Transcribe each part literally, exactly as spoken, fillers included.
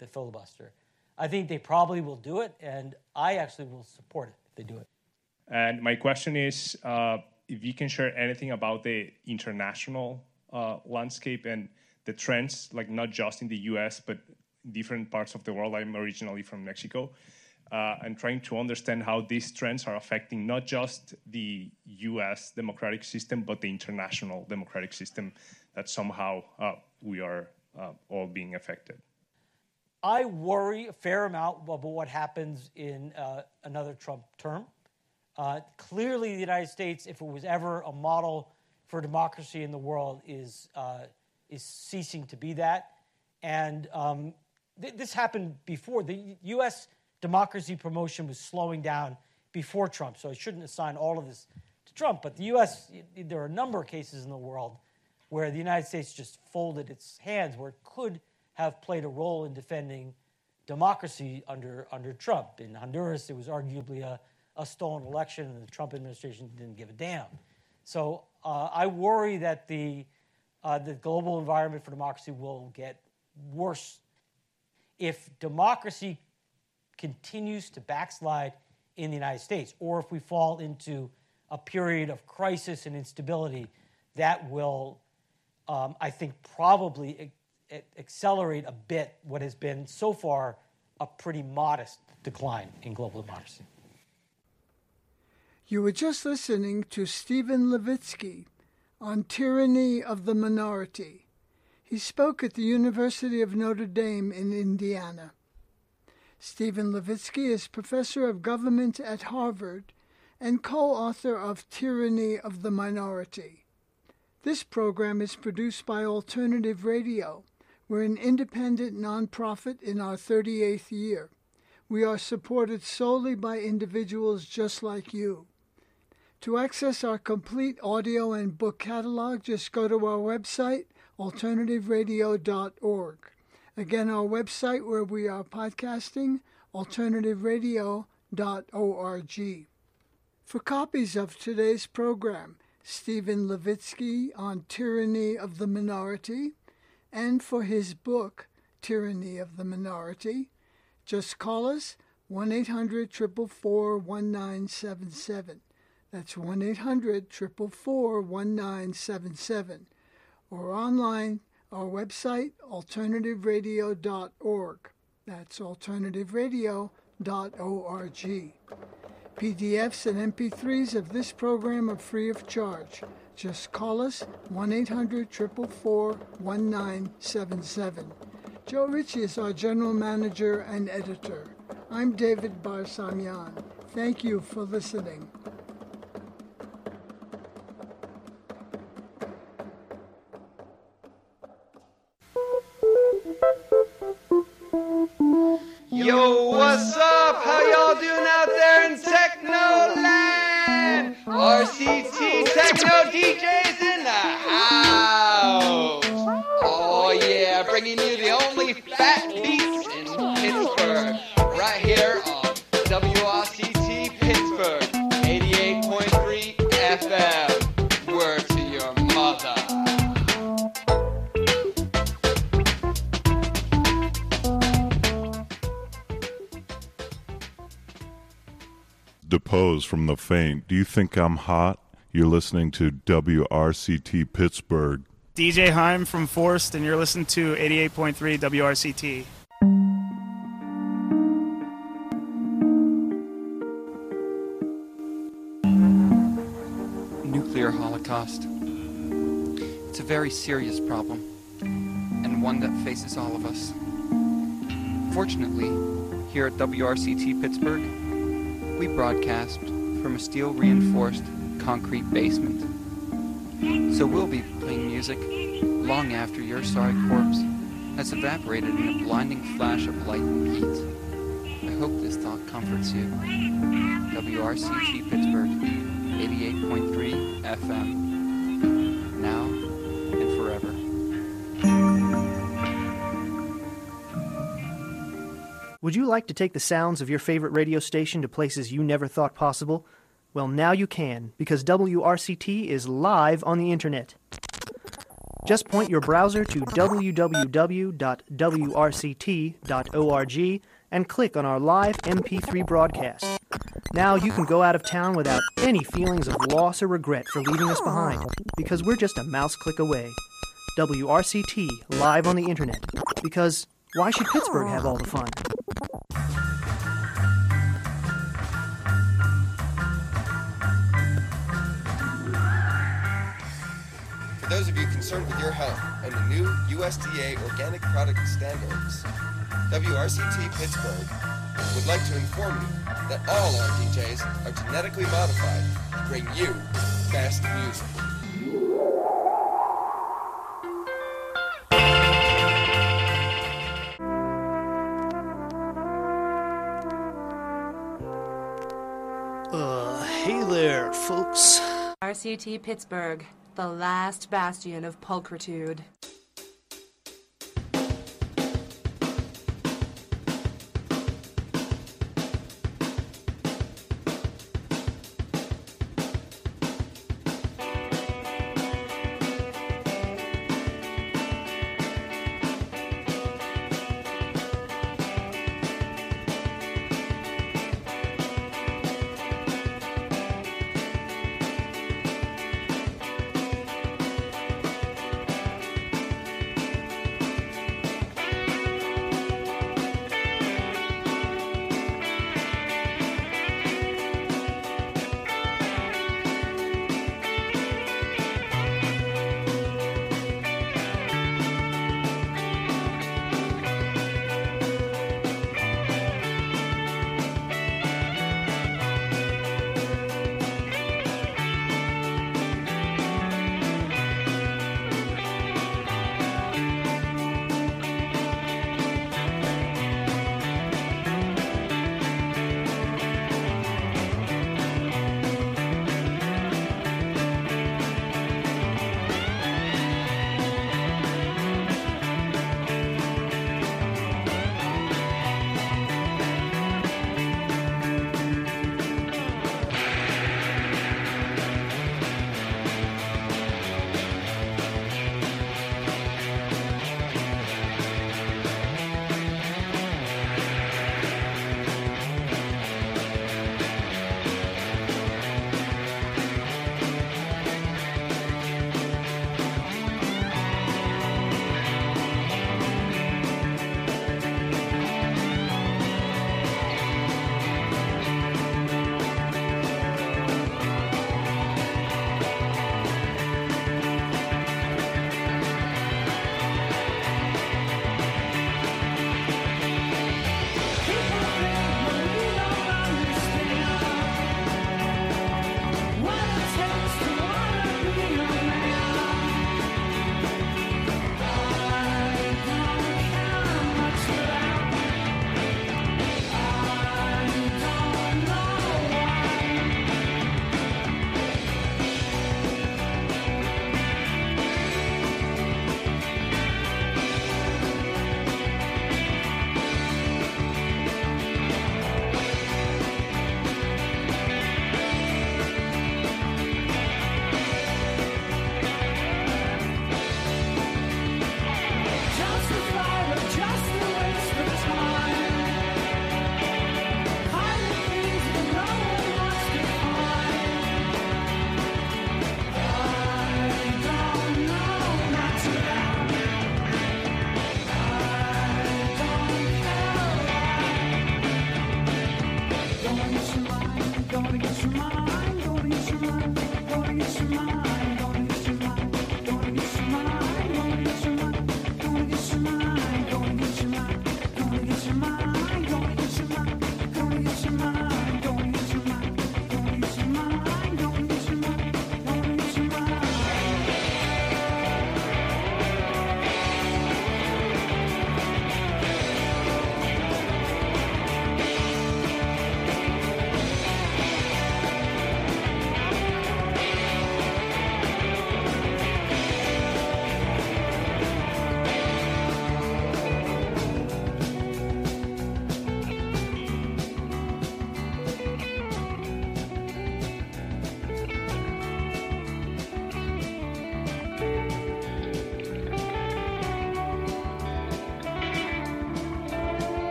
the filibuster. I think they probably will do it, and I actually will support it if they do it. And my question is, uh, if you can share anything about the international uh, landscape and the trends, like not just in the U S, but different parts of the world. I'm originally from Mexico. Uh, and trying to understand how these trends are affecting not just the U S democratic system, but the international democratic system that somehow uh, we are uh, all being affected. I worry a fair amount about what happens in uh, another Trump term. Uh, clearly, the United States, if it was ever a model for democracy in the world, is uh, is ceasing to be that. And um, th- this happened before. The U S democracy promotion was slowing down before Trump, so I shouldn't assign all of this to Trump. But the U S, there are a number of cases in the world where the United States just folded its hands, where it could have played a role in defending democracy under under Trump. In Honduras, it was arguably a, a stolen election, and the Trump administration didn't give a damn. So uh, I worry that the uh, the global environment for democracy will get worse if democracy continues to backslide in the United States, or if we fall into a period of crisis and instability that will, um, I think, probably e- accelerate a bit what has been so far a pretty modest decline in global democracy. You were just listening to Steven Levitsky on Tyranny of the Minority. He spoke at the University of Notre Dame in Indiana. Steven Levitsky is professor of government at Harvard and co-author of Tyranny of the Minority. This program is produced by Alternative Radio. We're an independent nonprofit in our thirty-eighth year. We are supported solely by individuals just like you. To access our complete audio and book catalog, just go to our website, alternative radio dot org. Again, our website where we are podcasting, alternative radio dot org. For copies of today's program, Steven Levitsky on Tyranny of the Minority, and for his book, Tyranny of the Minority, just call us one eight hundred, four four four, one nine seven seven. That's one eight hundred, four four four, one nine seven seven. Or online, our website, alternative radio dot org. That's alternative radio dot org. P D Fs and M P threes of this program are free of charge. Just call us one eight hundred, four four four, one nine seven seven. Joe Ritchie is our general manager and editor. I'm David Barsamian. Thank you for listening. Yo, what's up? How y'all doing out there in Technoland? R C T Techno D Js in the house. Oh yeah, bringing you the only fat beats in Pittsburgh. Right here on W R C T Pittsburgh, eighty-eight point three F M. Word to your mother. Depose from the faint. Do you think I'm hot? You're listening to W R C T Pittsburgh. D J Heim from Forced, and you're listening to eighty-eight point three W R C T. Nuclear holocaust. It's a very serious problem, and one that faces all of us. Fortunately, here at W R C T Pittsburgh, we broadcast from a steel-reinforced concrete basement. So we'll be playing music long after your sorry corpse has evaporated in a blinding flash of light and heat. I hope this thought comforts you. W R C T Pittsburgh, eighty-eight point three F M. Now and forever. Would you like to take the sounds of your favorite radio station to places you never thought possible? Well, now you can, because W R C T is live on the internet. Just point your browser to w w w dot w r c t dot org and click on our live M P three broadcast. Now you can go out of town without any feelings of loss or regret for leaving us behind, because we're just a mouse click away. W R C T, live on the internet. Because why should Pittsburgh have all the fun? For those of you concerned with your health and the new U S D A organic product standards, W R C T Pittsburgh would like to inform you that all our D Js are genetically modified to bring you best music. Uh, hey there, folks. R C T Pittsburgh, the last bastion of pulchritude.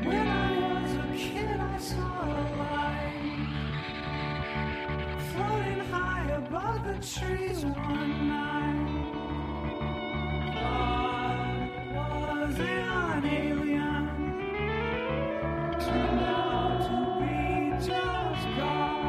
When I was a kid, I saw a light floating high above the trees one night. Thought was an alien, turned out to be just God.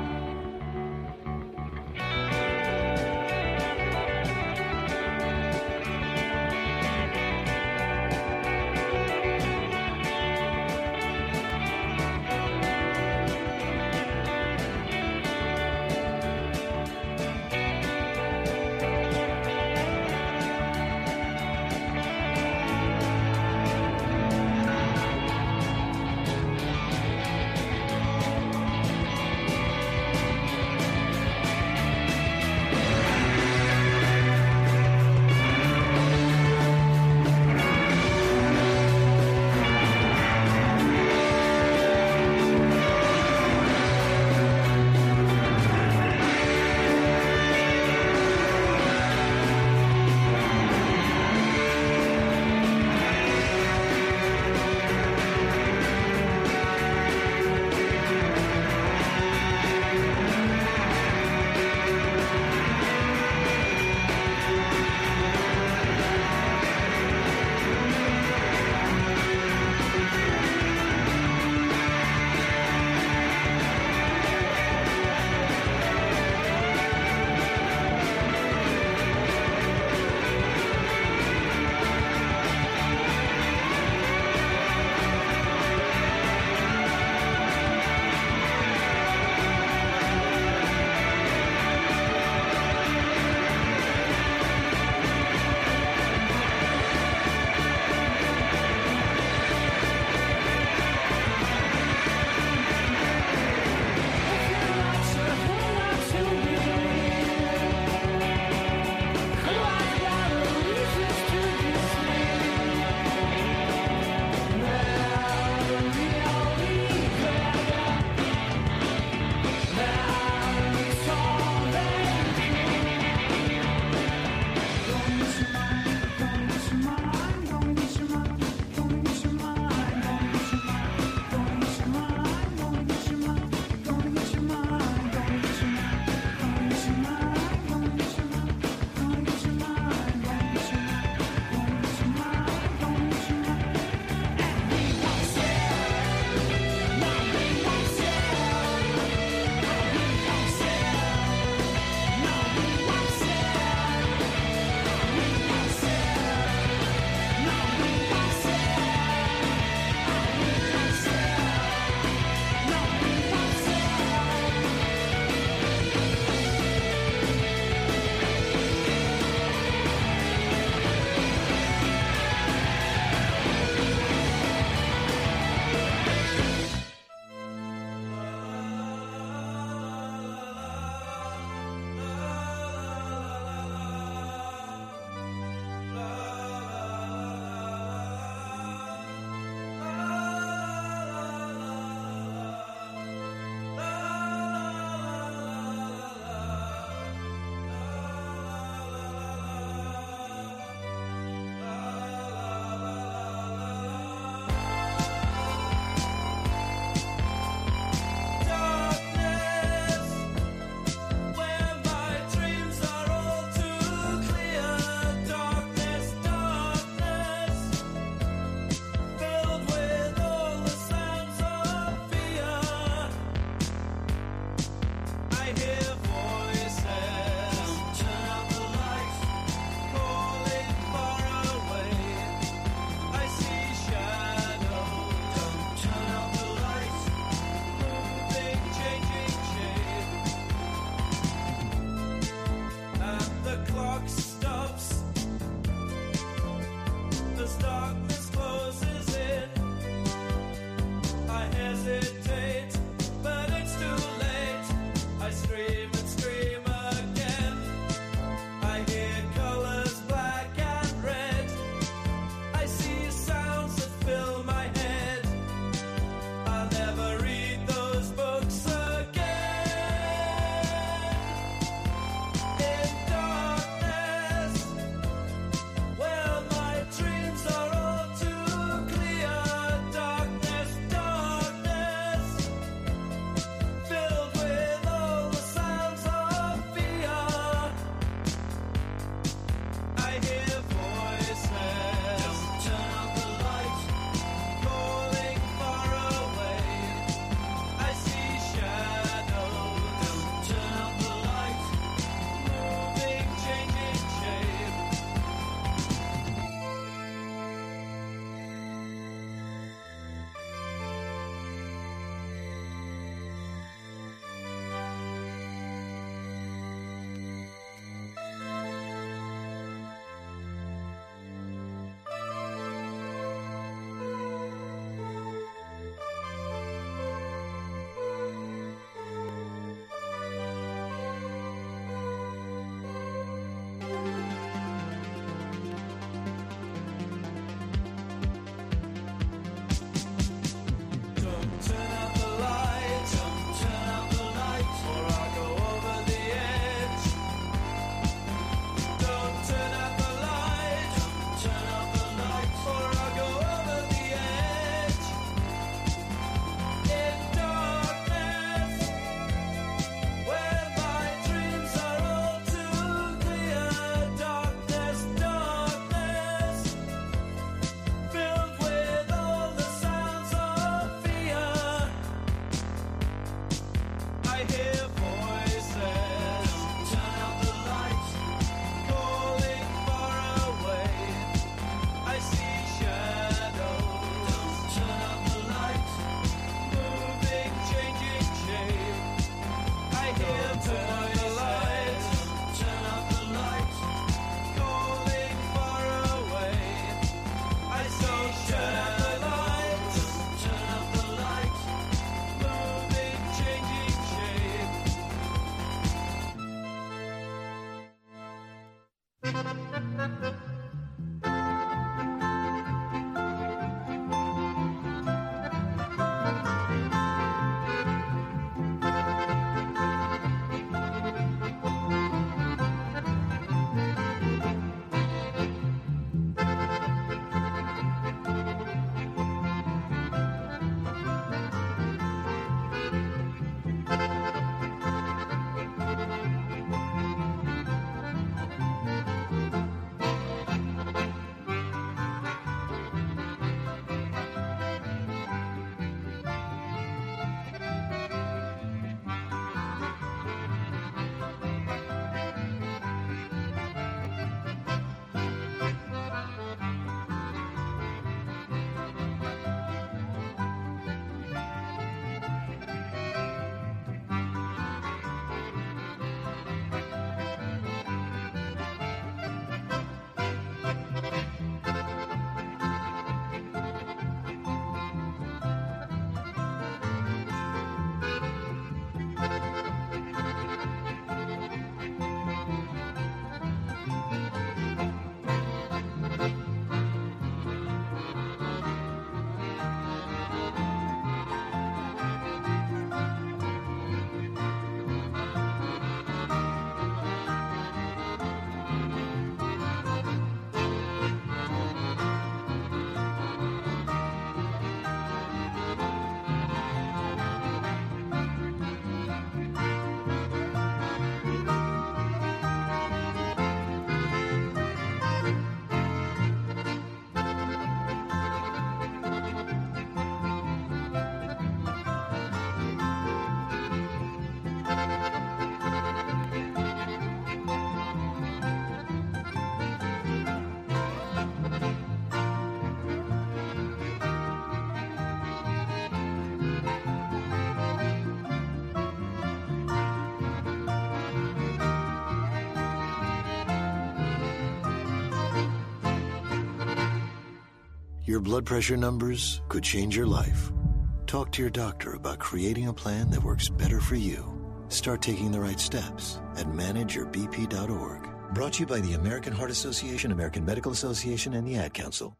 Your blood pressure numbers could change your life. Talk to your doctor about creating a plan that works better for you. Start taking the right steps at manage your b p dot org. Brought to you by the American Heart Association, American Medical Association, and the Ad Council.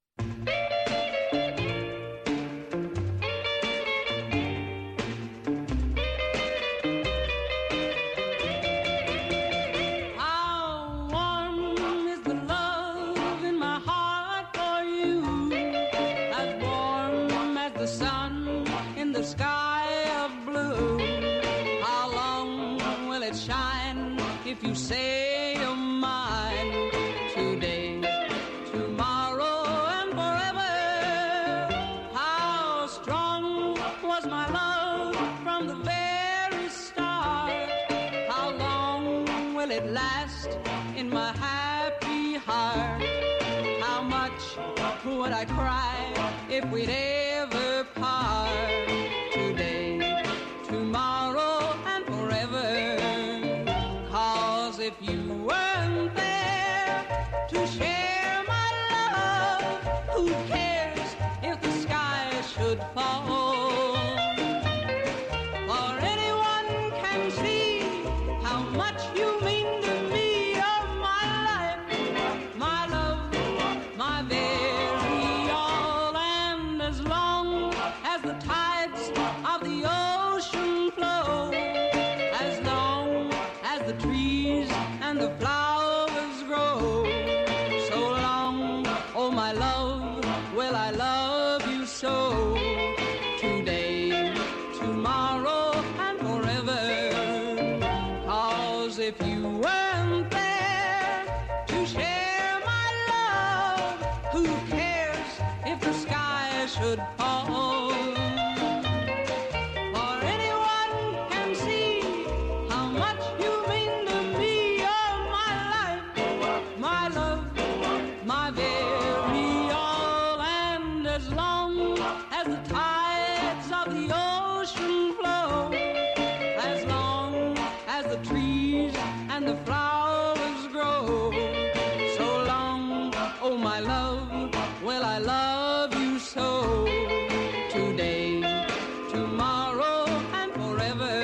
If you say you're mine today, tomorrow, and forever, how strong was my love from the very start? How long will it last in my happy heart? How much would I cry if we'd ever part? Today, tomorrow, and forever. If you weren't there to share my love, who cares if the sky should fall? For anyone can see how much you mean to me. You're my life, my love, my very all. And as long as the tides of the ocean flow, as long as the trees and the flowers grow, so long, oh my love, will I love you so. Today, tomorrow, and forever. 'Cause if you weren't there to share my love, who cares if the sky should fall? For anyone can see how much you mean to me. You're my life, my love, my very all. And as long as the tides of the ocean flow, as long as the trees and the flowers grow, so long, oh my love, will I love you so. Today, tomorrow, and forever.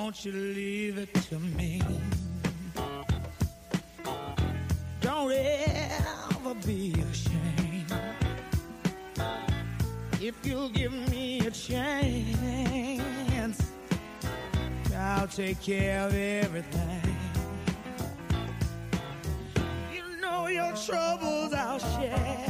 Won't you leave it to me? Don't ever be ashamed. If you'll give me a chance, I'll take care of everything. You know your troubles I'll share.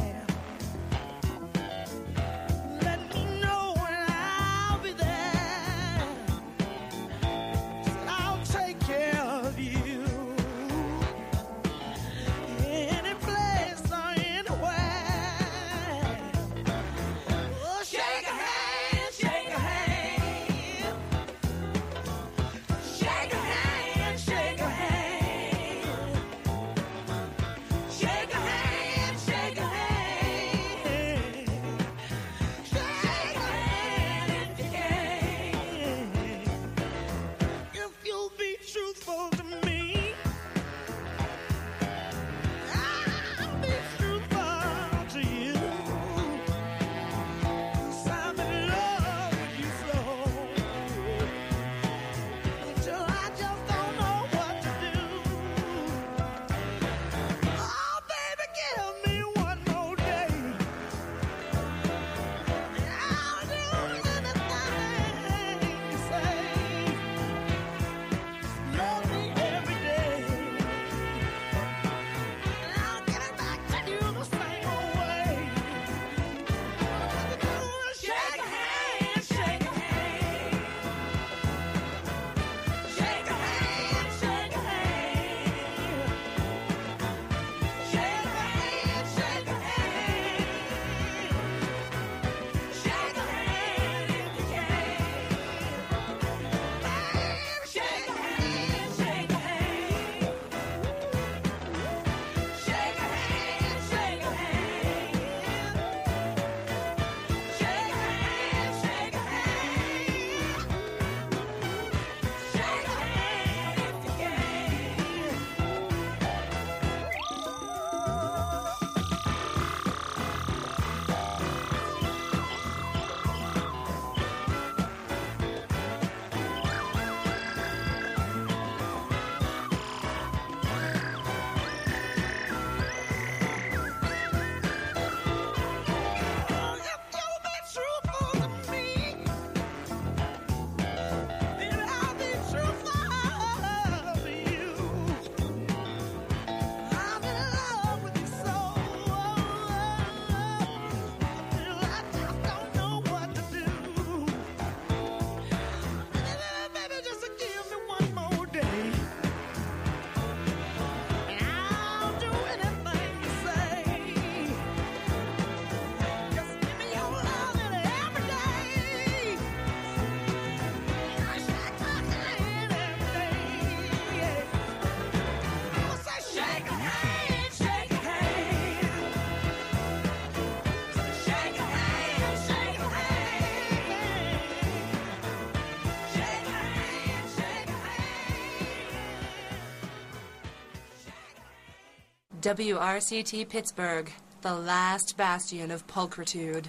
W R C T Pittsburgh, the last bastion of pulchritude.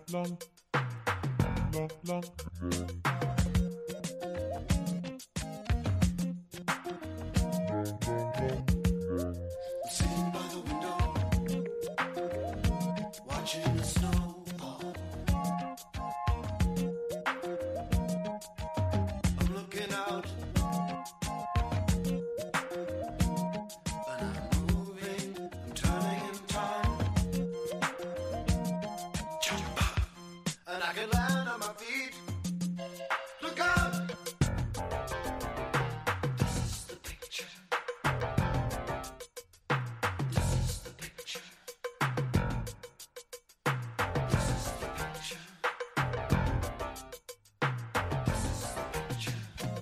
Sitting by the window, watching the snow fall. I'm looking out, and I'm moving, I'm turning in time. Jump up, and I can land on my feet. Look out! This is the picture. This is the picture. This is the picture. This is the picture.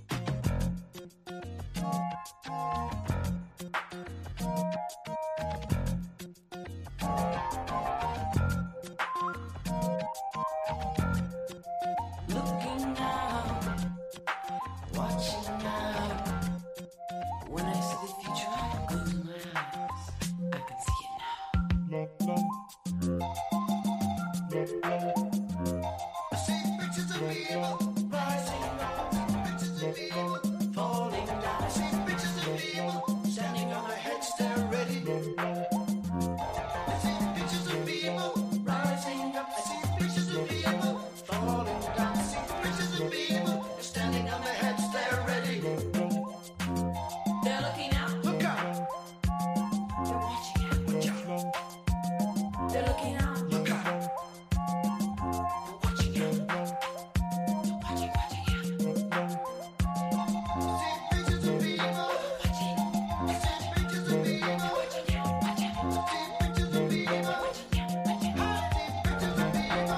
Looking out, watching out. When I see the future, I close my eyes. I can see it now. I see pictures of people rising up, pictures of people falling down. I see pictures of people standing on their heads, they're ready. I see pictures of people rising up. I see pictures of people falling down. I see pictures of people standing on their heads, they're ready. They're looking out, Look out! they're watching out. Watch out! They're looking out, Look out! they're watching out. They're watching, watching out. I see pictures of people. Watching, I see pictures of people. watching out, watching out. I see pictures of people. Watching out, watching out. I see pictures of people.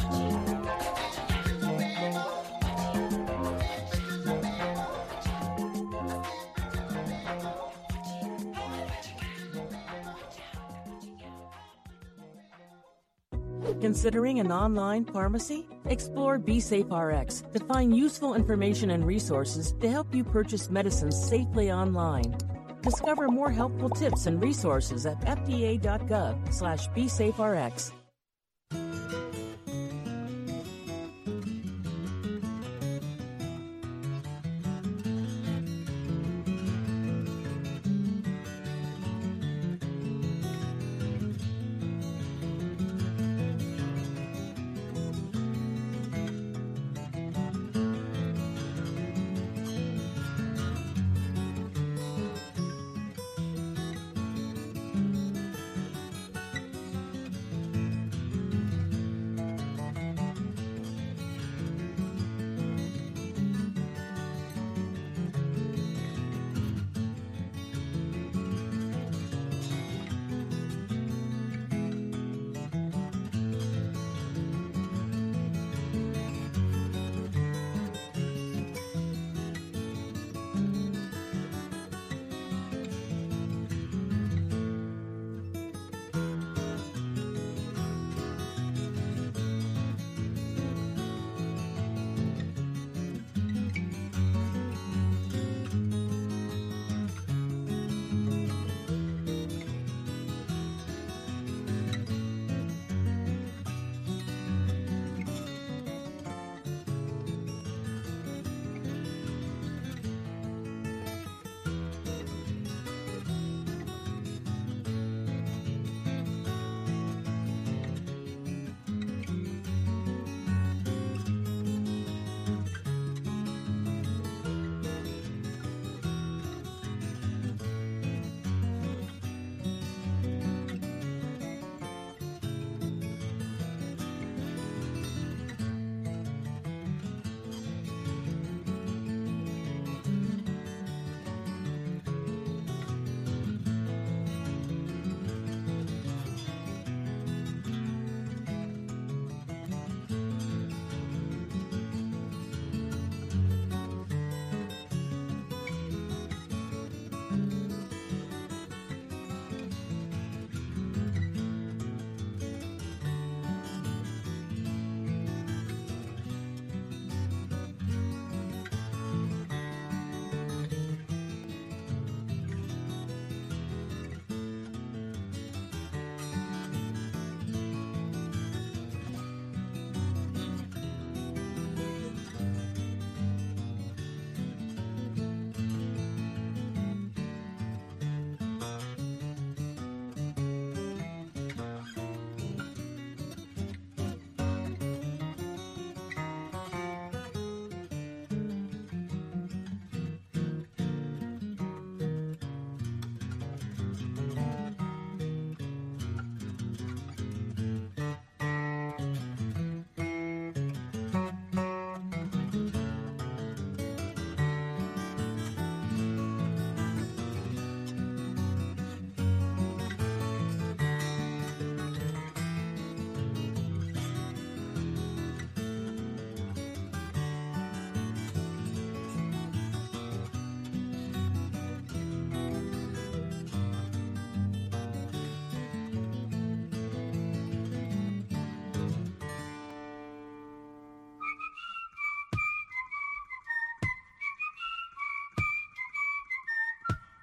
Considering an online pharmacy? Explore BeSafeRx to find useful information and resources to help you purchase medicines safely online. Discover more helpful tips and resources at fda.gov slash BeSafeRx.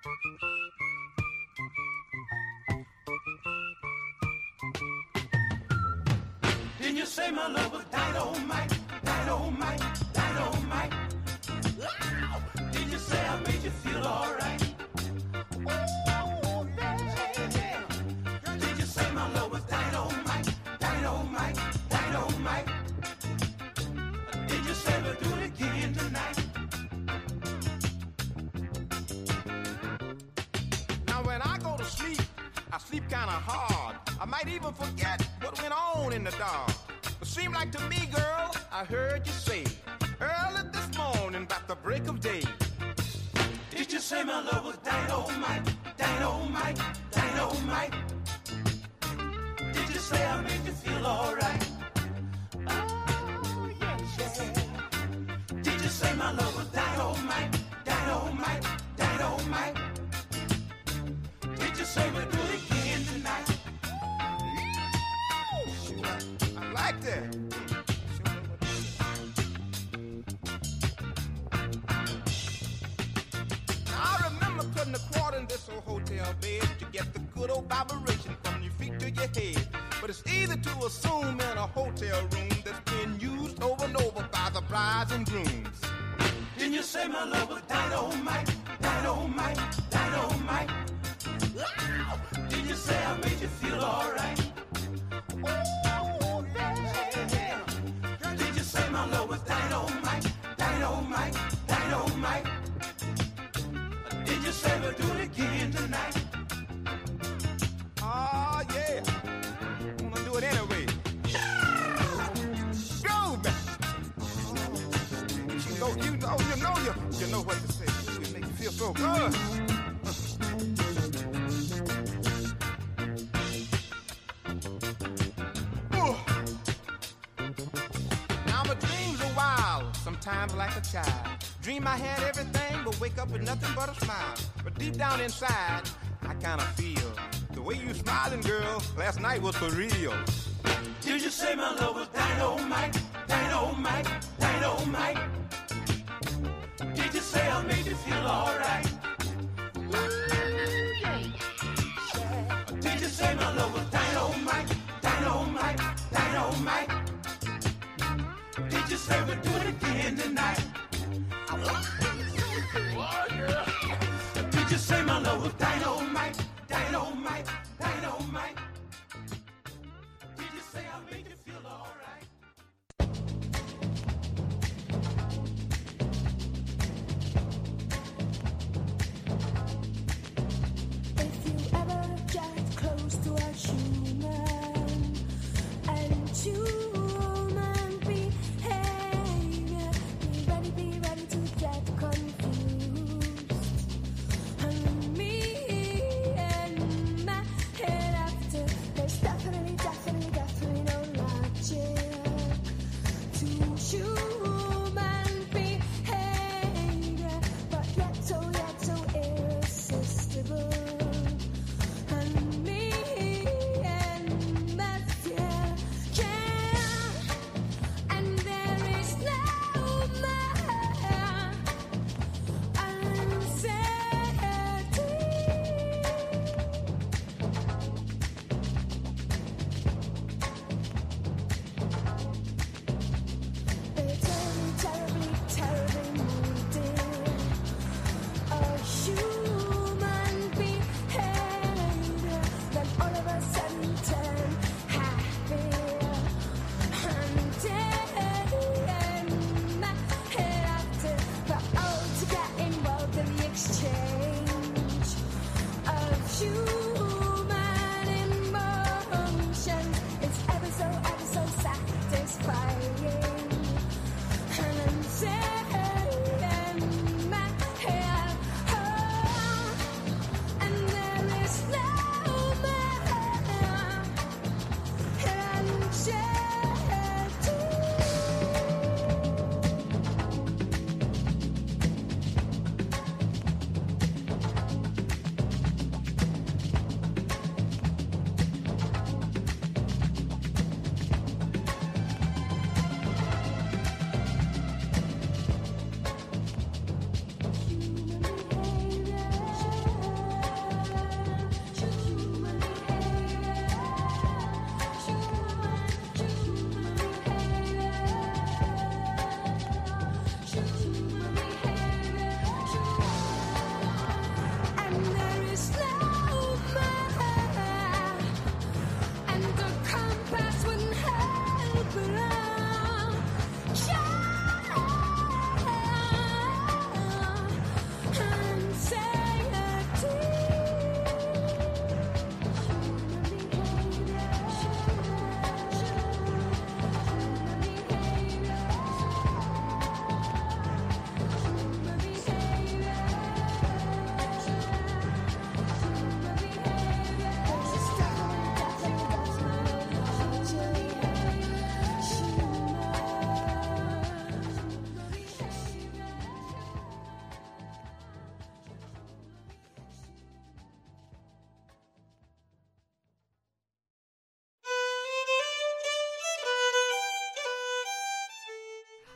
Didn't you say my love was dynamite, dynamite, dynamite? Did you say I made you feel alright? Oh, yeah. Did you say my love was dynamite, dynamite, dynamite? Did you say we'll do it again tonight? Now when I go to sleep, I sleep kinda hard. I might even forget what went on in the dark. But seem like to me, girl, I heard you say early this morning about the break of day. Did you say my love was dynamite, dynamite, dynamite? Did you say I made you feel alright? Oh, yes, yeah. Did you say my love was dynamite, dynamite, dynamite? Did you say we'll do it again tonight? I like that. I remember putting a quarter in this old hotel bed to get the good old vibration from your feet to your head. But it's easy to assume in a hotel room that's been used over and over by the brides and grooms. Didn't you say my love was dynamite, dynamite, dynamite? Did you say I made you feel alright? Oh, yeah. Did you say my love was dynamite, dynamite, dynamite? Did you say we'll do it again tonight? Oh, yeah. I'm gonna do it anyway. Go, baby. You know, you know, you know, you, you know what to say. It makes you feel so good. Now my dreams are wild, sometimes like a child. Dream I had everything, but wake up with nothing but a smile. But deep down inside, I kinda feel the way you smiling, girl, last night was for real. Did you say my love was dynamite, dynamite, dynamite? Did you say I made you feel alright? Did you say my love was dynamite, dynamite, dynamite? Did you say we'll do it again tonight? Did you say my love was dynamite, dynamite, dynamite? Did you say I made you feel alright?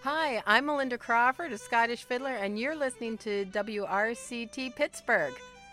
Hi, I'm Melinda Crawford, a Scottish fiddler, and you're listening to W R C T Pittsburgh.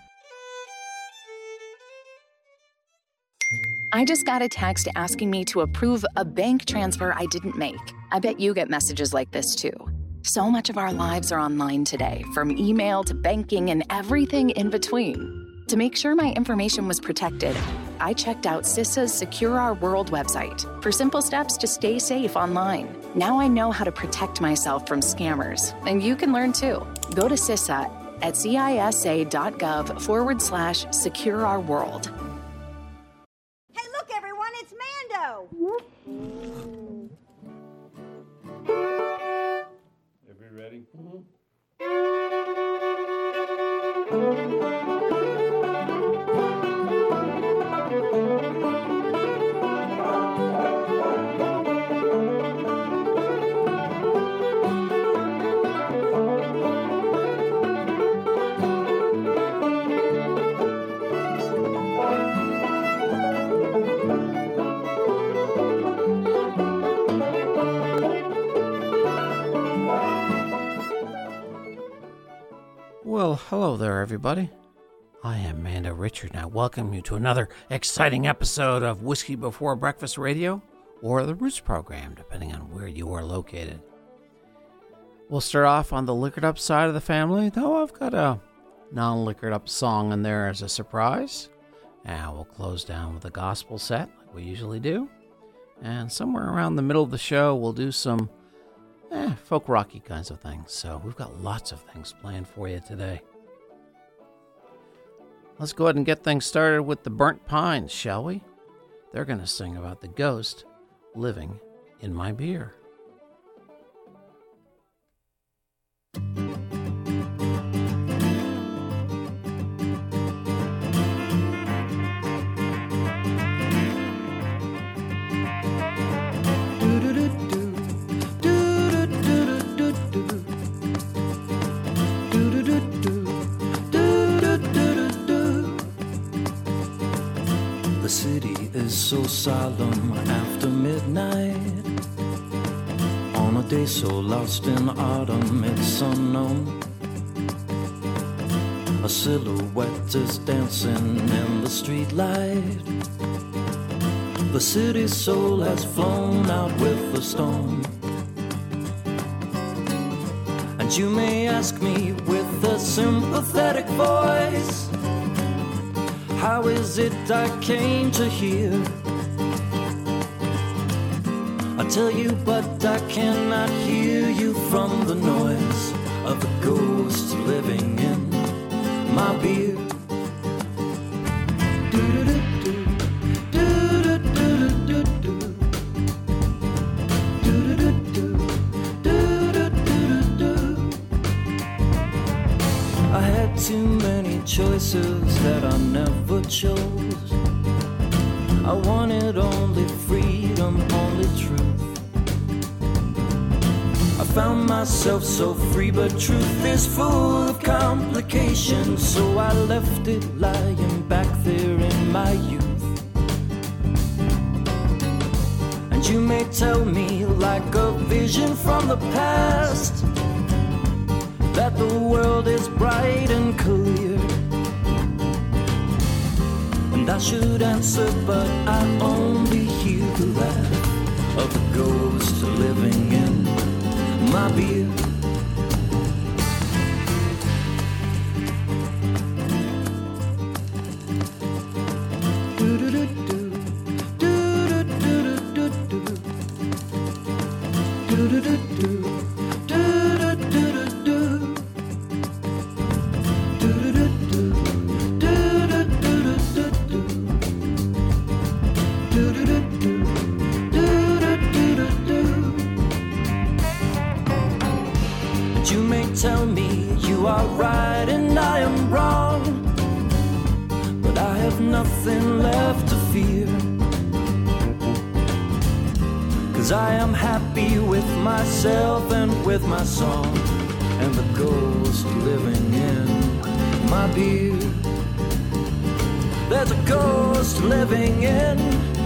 I just got a text asking me to approve a bank transfer I didn't make. I bet you get messages like this too. So much of our lives are online today, from email to banking and everything in between. To make sure my information was protected, I checked out CISA's Secure Our World website for simple steps to stay safe online. Now I know how to protect myself from scammers, and you can learn too. Go to CISA at cisa.gov forward slash secure our world. Hey, look, everyone, it's Mando. Everybody ready? Well, hello there, everybody. I am Mando Richard, and I welcome you to another exciting episode of Whiskey Before Breakfast Radio, or the Roots program, depending on where you are located. We'll start off on the liquored up side of the family, though I've got a non-liquored up song in there as a surprise. And we'll close down with a gospel set, like we usually do. And somewhere around the middle of the show, we'll do some Eh, folk rocky kinds of things. So we've got lots of things planned for you today. Let's go ahead and get things started with the Burnt Pines, shall we? They're going to sing about the ghost living in my beer. The city is so solemn after midnight. On a day so lost in autumn, it's unknown. A silhouette is dancing in the streetlight. The city's soul has flown out with the storm. And you may ask me with a sympathetic voice, how is it I came to here? I tell you, but I cannot hear you from the noise of the ghost living in my beer. I had too many choices that I never chose. I wanted only freedom, only truth. I found myself so free, but truth is full of complications. So I left it lying back there in my youth. And you may tell me, like a vision from the past, that the world is bright and clear. And I should answer, but I only hear the laugh of the ghost living in my beer. Tell me you are right and I am wrong, but I have nothing left to fear, 'cause I am happy with myself and with my song, and the ghost living in my beer. There's a ghost living in